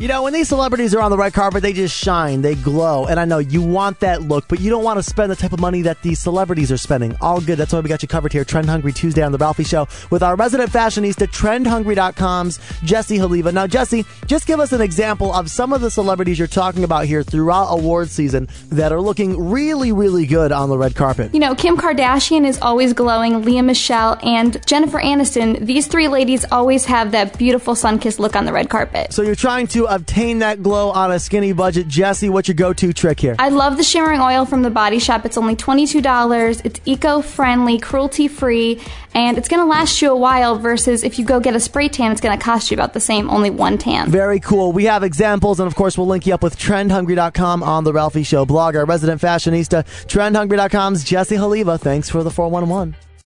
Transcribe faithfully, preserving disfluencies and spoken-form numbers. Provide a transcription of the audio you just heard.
You know, when these celebrities are on the red carpet, they just shine, they glow. And I know you want that look, but you don't want to spend the type of money that these celebrities are spending. All good. That's why we got you covered here. Trend Hungry Tuesday on The Ralphie Show with our resident fashionista, trend hungry dot com's Jessie Haliva. Now, Jessie, just give us an example of some of the celebrities you're talking about here throughout awards season that are looking really, really good on the red carpet. You know, Kim Kardashian is always glowing. Lea Michele and Jennifer Aniston, these three ladies always have that beautiful sun-kissed look on the red carpet. So you're trying to obtain that glow on a skinny budget. Jessie, what's your go-to trick here? I love the shimmering oil from The Body Shop. It's only twenty-two dollars. It's eco-friendly, cruelty-free, and it's going to last you a while versus if you go get a spray tan, it's going to cost you about the same, only one tan. Very cool. We have examples, and of course, we'll link you up with trend hungry dot com on The Ralphie Show blog. Our resident fashionista, trend hungry dot com's Jessie Haliva. Thanks for the four one one.